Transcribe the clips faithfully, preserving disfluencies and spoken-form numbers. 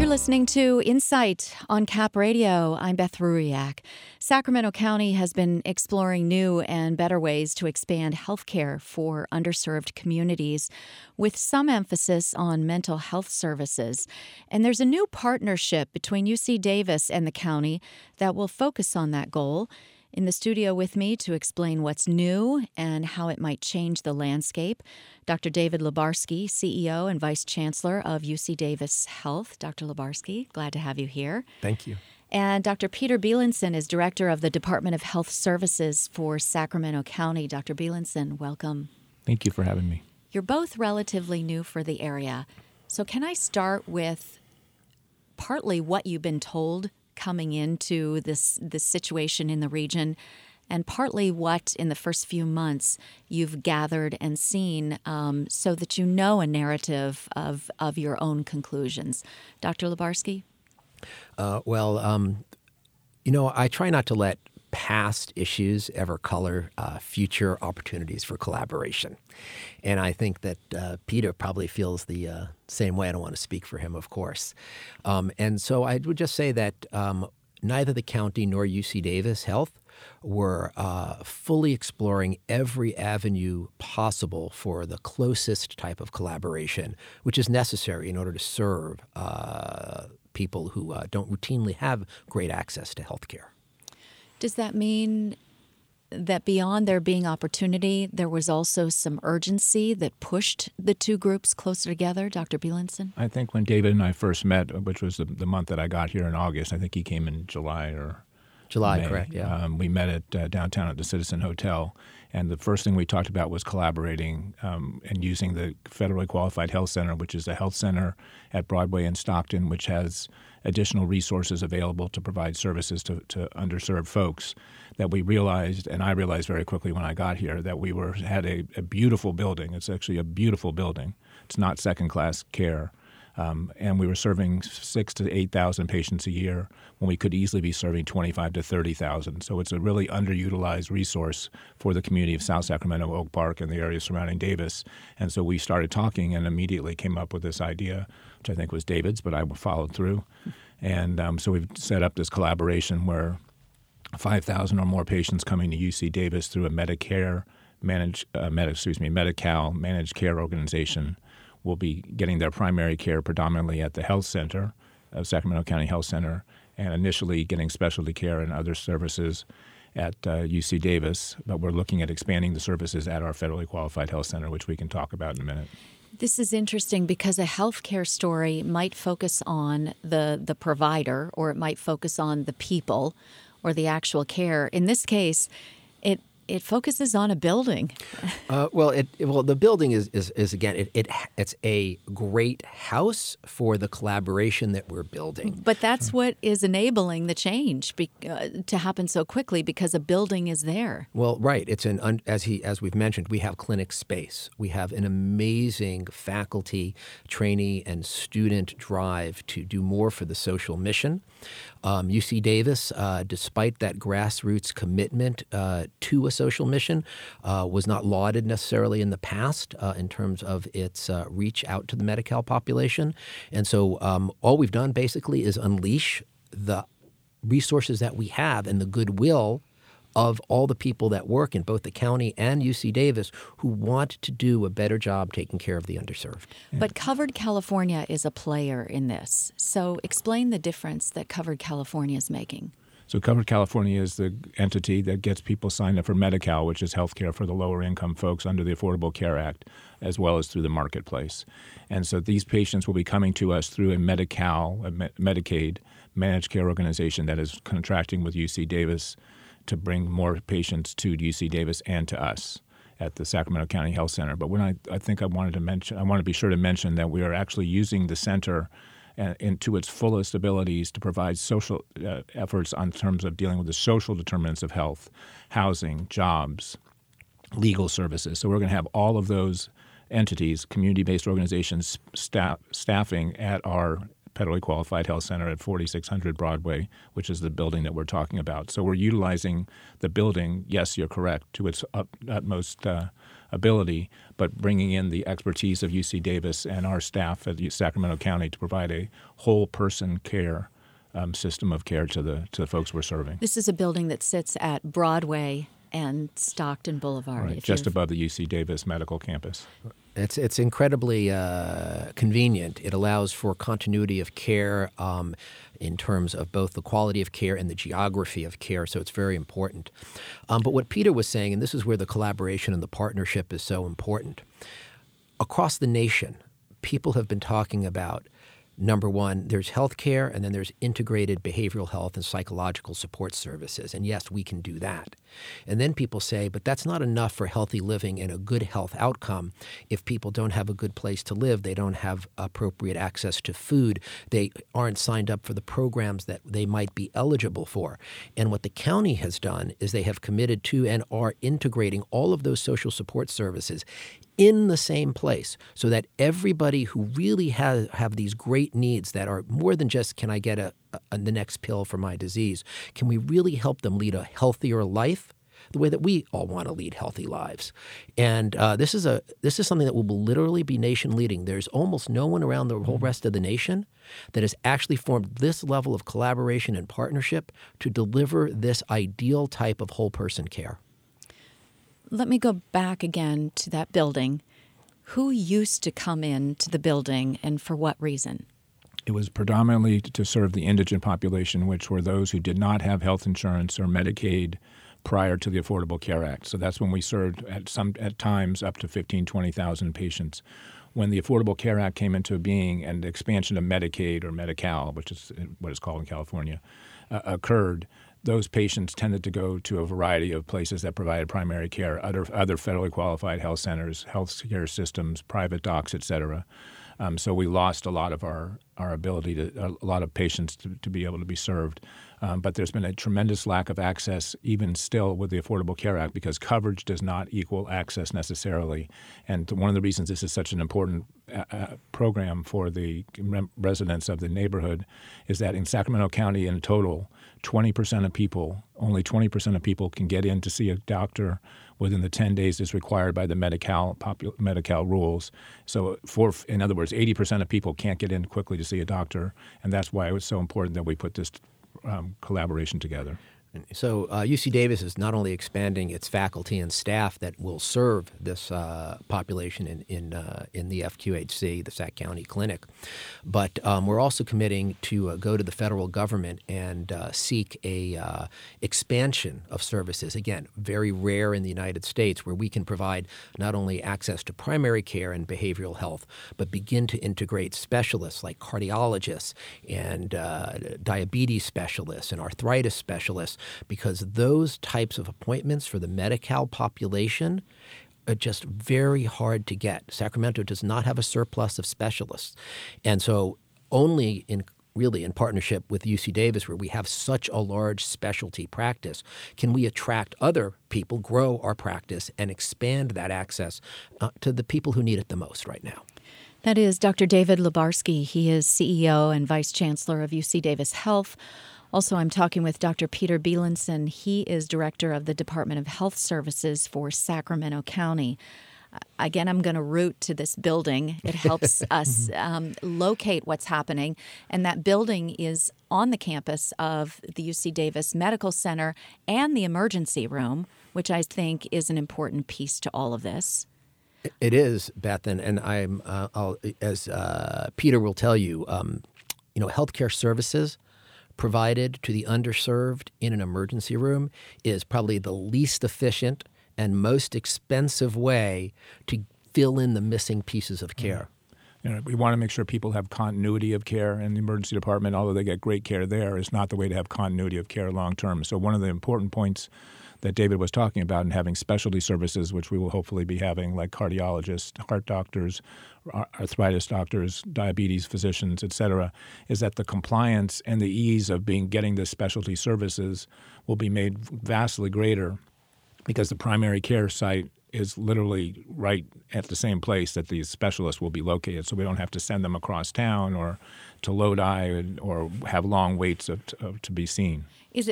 You're listening to Insight on Cap Radio. I'm Beth Ruiak. Sacramento County has been exploring new and better ways to expand healthcare for underserved communities, with some emphasis on mental health services. And there's a new partnership between U C Davis and the county that will focus on that goal. In the studio with me to explain what's new and how it might change the landscape, Doctor David Lubarsky, C E O and Vice Chancellor of U C Davis Health. Doctor Lubarsky, glad to have you here. Thank you. And Doctor Peter Bielenson is Director of the Department of Health Services for Sacramento County. Doctor Bielenson, welcome. Thank you for having me. You're both relatively new for the area. So can I start with partly what you've been told coming into this this situation in the region, and partly what in the first few months you've gathered and seen, um, so that you know a narrative of, of your own conclusions. Doctor Lubarsky? Uh, well, um, you know, I try not to let past issues ever color uh, future opportunities for collaboration. And I think that uh, Peter probably feels the uh, same way. I don't want to speak for him, of course. Um, and so I would just say that um, neither the county nor U C Davis Health were uh, fully exploring every avenue possible for the closest type of collaboration, which is necessary in order to serve uh, people who uh, don't routinely have great access to health care. Does that mean that beyond there being opportunity, there was also some urgency that pushed the two groups closer together? Doctor Bielenson? I think when David and I first met, which was the, the month that I got here in August, I think he came in July or July, May. correct, yeah. Um, we met at uh, downtown at the Citizen Hotel, and the first thing we talked about was collaborating um, and using the Federally Qualified Health Center, which is a health center at Broadway and Stockton, which has additional resources available to provide services to, to underserved folks, that we realized, and I realized very quickly when I got here, that we were had a, a beautiful building. It's actually a beautiful building. It's not second-class care. Um, and we were serving six to eight thousand patients a year when we could easily be serving twenty-five to thirty thousand. So it's a really underutilized resource for the community of South Sacramento, Oak Park, and the area surrounding Davis. And so we started talking and immediately came up with this idea, which I think was David's, but I followed through. And um, so we've set up this collaboration where five thousand or more patients coming to U C Davis through a Medicare managed, uh, med, excuse me, Medi-Cal managed care organization will be getting their primary care predominantly at the health center, uh, Sacramento County Health Center, and initially getting specialty care and other services at uh, U C Davis. But we're looking at expanding the services at our Federally Qualified Health Center, which we can talk about in a minute. This is interesting because a healthcare story might focus on the, the provider, or it might focus on the people or the actual care. In this case, it It focuses on a building. Uh, well, it well the building is is, is again it, it it's a great house for the collaboration that we're building. But that's what is enabling the change be, uh, to happen so quickly, because a building is there. Well, right. It's an un, as he as we've mentioned, we have clinic space. We have an amazing faculty, trainee, and student drive to do more for the social mission. Um, U C Davis, uh, despite that grassroots commitment uh, to a social mission, uh, was not lauded necessarily in the past uh, in terms of its uh, reach out to the Medi-Cal population. And so um, all we've done basically is unleash the resources that we have and the goodwill of all the people that work in both the county and U C Davis who want to do a better job taking care of the underserved. But Covered California is a player in this. So explain the difference that Covered California is making. So Covered California is the entity that gets people signed up for Medi-Cal, which is health care for the lower income folks under the Affordable Care Act, as well as through the marketplace. And so these patients will be coming to us through a Medi-Cal, a Medicaid managed care organization that is contracting with U C Davis to bring more patients to U C Davis and to us at the Sacramento County Health Center. But when I, I think I wanted to mention, I want to be sure to mention that we are actually using the center uh, into its fullest abilities to provide social uh, efforts on terms of dealing with the social determinants of health, housing, jobs, legal services. So we're going to have all of those entities, community-based organizations, staff, staffing at our Federally Qualified Health Center at forty-six hundred Broadway, which is the building that we're talking about. So we're utilizing the building, yes, you're correct, to its up, utmost uh, ability, but bringing in the expertise of U C Davis and our staff at Sacramento County to provide a whole person care um, system of care to the to the folks we're serving. This is a building that sits at Broadway and Stockton Boulevard. Right, just above the U C Davis Medical Campus. It's it's incredibly uh, convenient. It allows for continuity of care um, in terms of both the quality of care and the geography of care, so it's very important. Um, but what Peter was saying, and this is where the collaboration and the partnership is so important, across the nation, people have been talking about, number one, there's health care, and then there's integrated behavioral health and psychological support services. And yes, we can do that. And then people say, but that's not enough for healthy living and a good health outcome. If people don't have a good place to live, they don't have appropriate access to food, they aren't signed up for the programs that they might be eligible for. And what the county has done is they have committed to and are integrating all of those social support services in the same place so that everybody who really has have these great needs that are more than just, can I get a, a, the next pill for my disease? Can we really help them lead a healthier life the way that we all want to lead healthy lives? And uh, this is a this is something that will literally be nation leading. There's almost no one around the whole rest of the nation that has actually formed this level of collaboration and partnership to deliver this ideal type of whole person care. Let me go back again to that building. Who used to come in to the building and for what reason? It was predominantly to serve the indigent population, which were those who did not have health insurance or Medicaid prior to the Affordable Care Act. So that's when we served at some at times up to fifteen, twenty thousand patients. When the Affordable Care Act came into being and the expansion of Medicaid or Medi-Cal, which is what it's called in California, uh, occurred, those patients tended to go to a variety of places that provided primary care, other other federally qualified health centers, health care systems, private docs, et cetera. Um, so we lost a lot of our, our ability to, a lot of patients to, to be able to be served. Um, but there's been a tremendous lack of access even still with the Affordable Care Act because coverage does not equal access necessarily. And one of the reasons this is such an important uh, program for the residents of the neighborhood is that in Sacramento County in total, twenty percent of people, only twenty percent of people can get in to see a doctor within the ten days is required by the Medi-Cal, popul- Medi-Cal rules. So for, in other words, eighty percent of people can't get in quickly to see a doctor, and that's why it was so important that we put this um, collaboration together. So uh, U C Davis is not only expanding its faculty and staff that will serve this uh, population in in, uh, in the F Q H C, the Sac County Clinic, but um, we're also committing to uh, go to the federal government and uh, seek a uh, expansion of services. Again, very rare in the United States, where we can provide not only access to primary care and behavioral health, but begin to integrate specialists like cardiologists and uh, diabetes specialists and arthritis specialists, because those types of appointments for the Medi-Cal population are just very hard to get. Sacramento does not have a surplus of specialists. And so only in really in partnership with U C Davis, where we have such a large specialty practice, can we attract other people, grow our practice, and expand that access uh, to the people who need it the most right now. That is Doctor David Lubarsky. He is C E O and Vice Chancellor of U C Davis Health. Also, I'm talking with Doctor Peter Bielenson. He is Director of the Department of Health Services for Sacramento County. Again, I'm going to route to this building. It helps us um, locate what's happening. And that building is on the campus of the U C Davis Medical Center and the emergency room, which I think is an important piece to all of this. It is, Beth, and, and I'm uh, I'll, as uh, Peter will tell you, um, you know, healthcare services provided to the underserved in an emergency room is probably the least efficient and most expensive way to fill in the missing pieces of care. You know, we want to make sure people have continuity of care in the emergency department, although they get great care there. It's not the way to have continuity of care long term. So one of the important points that David was talking about in having specialty services, which we will hopefully be having, like cardiologists, heart doctors, arthritis doctors, diabetes physicians, et cetera, is that the compliance and the ease of being getting the specialty services will be made vastly greater because the primary care site is literally right at the same place that these specialists will be located. So we don't have to send them across town or to Lodi or have long waits of, of, to be seen. Is it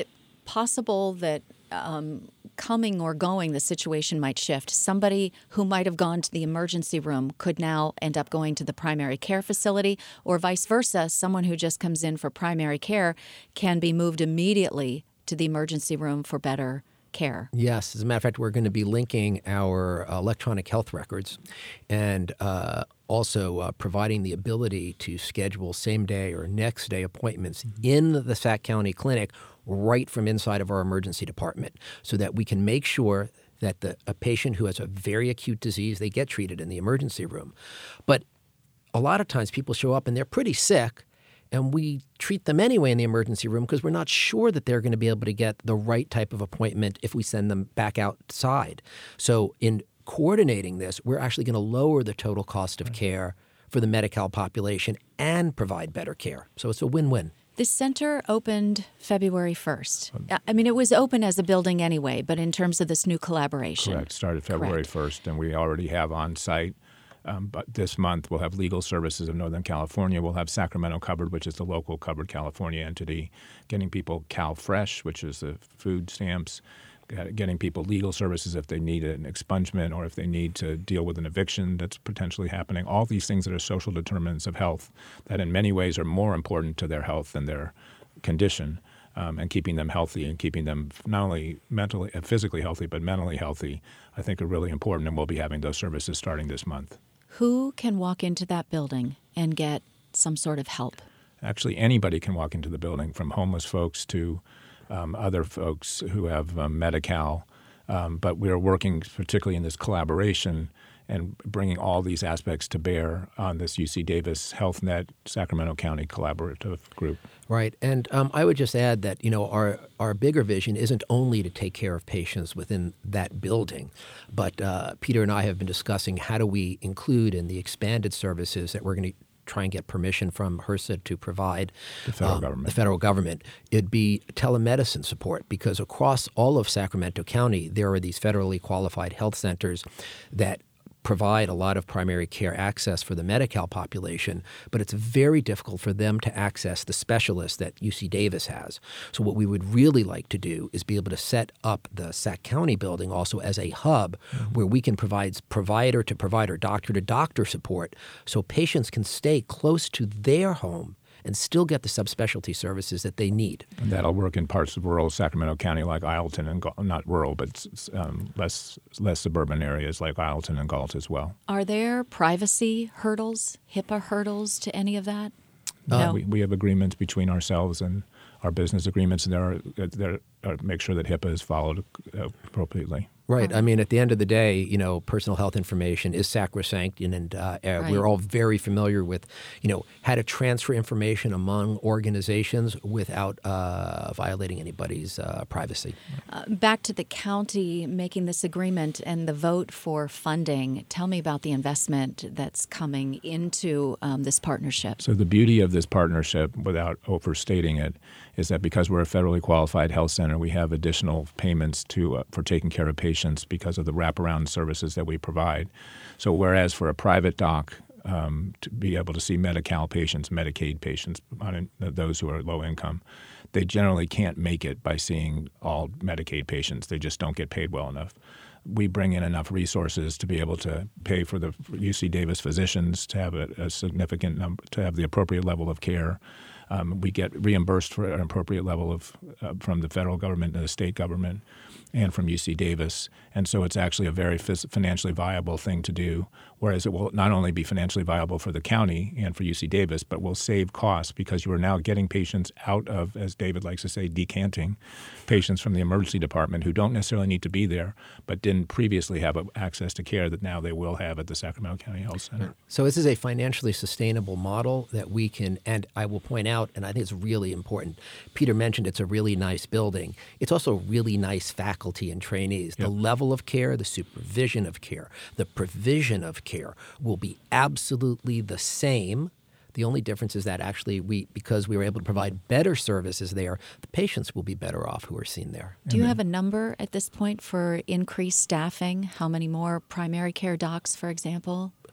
possible that um, coming or going, the situation might shift? Somebody who might have gone to the emergency room could now end up going to the primary care facility, or vice versa. Someone who just comes in for primary care can be moved immediately to the emergency room for better care. Yes. As a matter of fact, we're going to be linking our uh, electronic health records and uh, also uh, providing the ability to schedule same-day or next-day appointments in the Sac County Clinic right from inside of our emergency department, so that we can make sure that the, a patient who has a very acute disease, they get treated in the emergency room. But a lot of times people show up and they're pretty sick, and we treat them anyway in the emergency room because we're not sure that they're going to be able to get the right type of appointment if we send them back outside. So in coordinating this, we're actually going to lower the total cost of care for the Medi-Cal population and provide better care. So it's a win-win. This center opened February first. I mean, it was open as a building anyway, but in terms of this new collaboration. Correct. Started February Correct. first, and we already have on site. Um, but this month, we'll have Legal Services of Northern California. We'll have Sacramento Covered, which is the local Covered California entity, getting people CalFresh, which is the food stamps, getting people legal services if they need an expungement or if they need to deal with an eviction that's potentially happening. All these things that are social determinants of health that in many ways are more important to their health than their condition, um, and keeping them healthy and keeping them not only mentally, physically healthy, but mentally healthy, I think are really important, and we'll be having those services starting this month. Who can walk into that building and get some sort of help? Actually, anybody can walk into the building, from homeless folks to um, other folks who have um, Medi-Cal. Um, but we're working particularly in this collaboration and bringing all these aspects to bear on this U C Davis Health Net Sacramento County Collaborative Group. Right. And um, I would just add that, you know, our, our bigger vision isn't only to take care of patients within that building, but uh, Peter and I have been discussing how do we include in the expanded services that we're going to try and get permission from HRSA to provide The federal um, government. the federal government. It'd be telemedicine support, because across all of Sacramento County, there are these federally qualified health centers that provide a lot of primary care access for the Medi-Cal population, but it's very difficult for them to access the specialists that U C Davis has. So what we would really like to do is be able to set up the Sac County building also as a hub mm-hmm. where we can provide provider to provider, doctor to doctor support, so patients can stay close to their home and still get the subspecialty services that they need. And that'll work in parts of rural Sacramento County like Isleton and Galt, not rural, but um, less less suburban areas like Isleton and Galt as well. Are there privacy hurdles, HIPAA hurdles to any of that? Uh, No. we, we have agreements between ourselves and our business agreements, and there are, there are make sure that HIPAA is followed appropriately. Right. I mean, at the end of the day, you know, personal health information is sacrosanct, and, and uh, uh, Right. we're all very familiar with, you know, how to transfer information among organizations without uh, violating anybody's uh, privacy. Uh, back to the county making this agreement and the vote for funding. Tell me about the investment that's coming into um, this partnership. So the beauty of this partnership, without overstating it, is that because we're a federally qualified health center, we have additional payments to uh, for taking care of patients because of the wraparound services that we provide. So whereas for a private doc um, to be able to see Medi-Cal patients, Medicaid patients, on, uh, those who are low income, they generally can't make it by seeing all Medicaid patients. They just don't get paid well enough. We bring in enough resources to be able to pay for the U C Davis physicians to have a, a significant number, to have the appropriate level of care. Um, we get reimbursed for an appropriate level of uh, from the federal government and the state government and from U C Davis. And so it's actually a very f- financially viable thing to do, whereas it will not only be financially viable for the county and for U C Davis, but will save costs because you are now getting patients out of, as David likes to say, decanting patients from the emergency department who don't necessarily need to be there, but didn't previously have access to care that now they will have at the Sacramento County Health Center. So this is a financially sustainable model that we can, and I will point out, and I think it's really important, Peter mentioned it's a really nice building. It's also really nice faculty and trainees. Yep. The level of care, the supervision of care, the provision of care will be absolutely the same. The only difference is that actually we, because we were able to provide better services there, the patients will be better off who are seen there. Do you have a number at this point for increased staffing? How many more primary care docs, for example?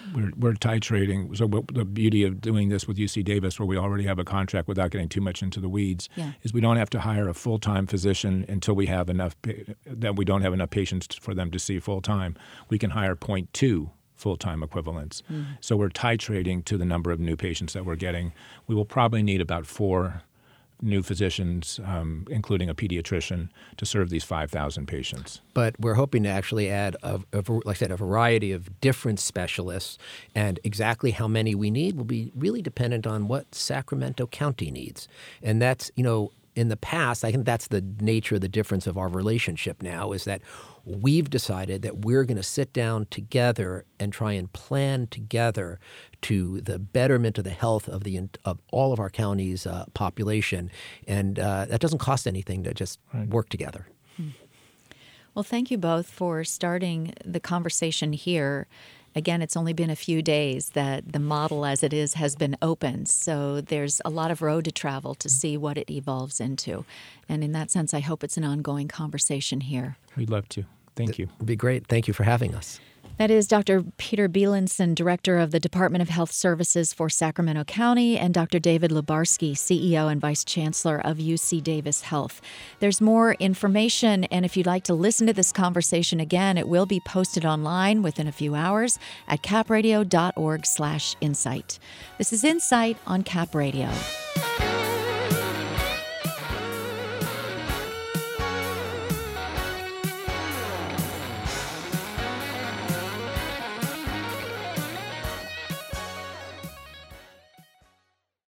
We're, we're titrating. So what, the beauty of doing this with U C Davis, where we already have a contract without getting too much into the weeds, yeah. is we don't have to hire a full-time physician until we have enough, that we don't have enough patients for them to see full-time. We can hire zero point two full-time equivalents. Mm. So we're titrating to the number of new patients that we're getting. We will probably need about four new physicians, um, including a pediatrician, to serve these five thousand patients. But we're hoping to actually add, a, a, like I said, a variety of different specialists, and exactly how many we need will be really dependent on what Sacramento County needs. And that's, you know, in the past, I think that's the nature of the difference of our relationship now, is that we've decided that we're going to sit down together and try and plan together to the betterment of the health of the of all of our county's uh, population. And uh, that doesn't cost anything to just right. work together. Hmm. Well, thank you both for starting the conversation here. Again, it's only been a few days that the model as it is has been opened, so there's a lot of road to travel to see what it evolves into. And in that sense, I hope it's an ongoing conversation here. We'd love to. Thank you. It'd be great. Thank you for having us. That is Doctor Peter Bielenson, Director of the Department of Health Services for Sacramento County, and Doctor David Lubarsky, C E O and Vice Chancellor of U C Davis Health. There's more information, and if you'd like to listen to this conversation again, it will be posted online within a few hours at capradio dot org slash insight. This is Insight on Cap Radio.